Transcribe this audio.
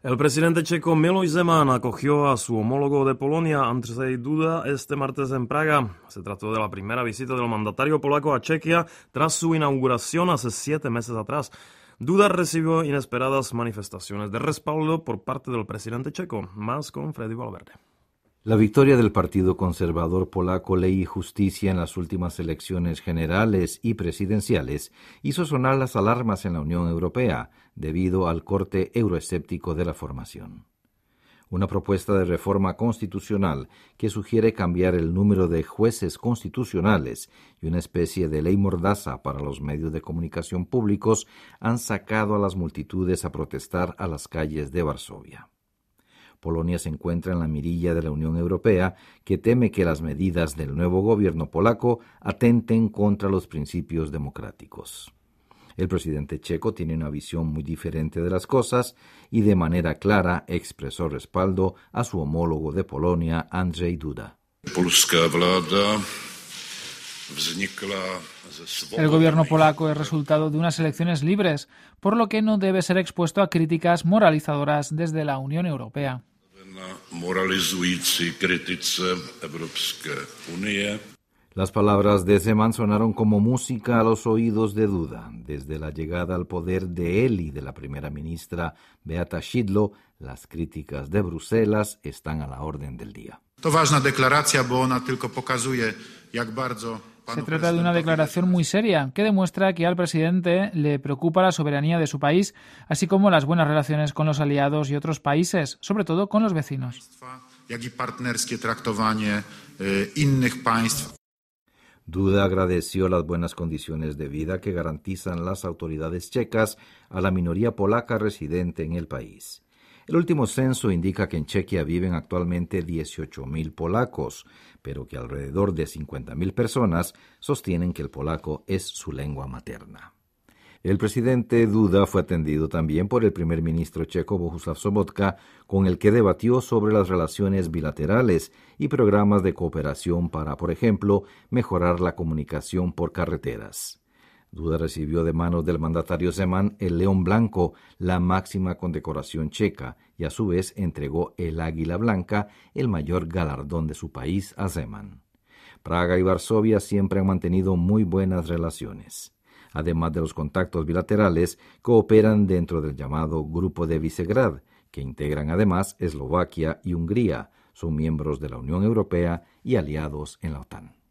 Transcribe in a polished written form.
El presidente checo Miloš Zeman acogió a su homólogo de Polonia, Andrzej Duda, este martes en Praga. Se trató de la primera visita del mandatario polaco a Chequia tras su inauguración hace 7 meses atrás. Duda recibió inesperadas manifestaciones de respaldo por parte del presidente checo. Más con Freddy Valverde. La victoria del Partido Conservador Polaco Ley y Justicia en las últimas elecciones generales y presidenciales hizo sonar las alarmas en la Unión Europea debido al corte euroescéptico de la formación. Una propuesta de reforma constitucional que sugiere cambiar el número de jueces constitucionales y una especie de ley mordaza para los medios de comunicación públicos han sacado a las multitudes a protestar a las calles de Varsovia. Polonia se encuentra en la mirilla de la Unión Europea, que teme que las medidas del nuevo gobierno polaco atenten contra los principios democráticos. El presidente checo tiene una visión muy diferente de las cosas y de manera clara expresó respaldo a su homólogo de Polonia, Andrzej Duda. El gobierno polaco es resultado de unas elecciones libres, por lo que no debe ser expuesto a críticas moralizadoras desde la Unión Europea. Las palabras de Zeman sonaron como música a los oídos de Duda. Desde la llegada al poder de él y de la primera ministra Beata Szydło, las críticas de Bruselas están a la orden del día. Se trata de una declaración muy seria que demuestra que al presidente le preocupa la soberanía de su país, así como las buenas relaciones con los aliados y otros países, sobre todo con los vecinos. Duda agradeció las buenas condiciones de vida que garantizan las autoridades checas a la minoría polaca residente en el país. El último censo indica que en Chequia viven actualmente 18.000 polacos, pero que alrededor de 50.000 personas sostienen que el polaco es su lengua materna. El presidente Duda fue atendido también por el primer ministro checo Bohuslav Sobotka, con el que debatió sobre las relaciones bilaterales y programas de cooperación para, por ejemplo, mejorar la comunicación por carreteras. Duda recibió de manos del mandatario Zeman el León Blanco, la máxima condecoración checa, y a su vez entregó el Águila Blanca, el mayor galardón de su país, a Zeman. Praga y Varsovia siempre han mantenido muy buenas relaciones. Además de los contactos bilaterales, cooperan dentro del llamado Grupo de Visegrad, que integran además Eslovaquia y Hungría, son miembros de la Unión Europea y aliados en la OTAN.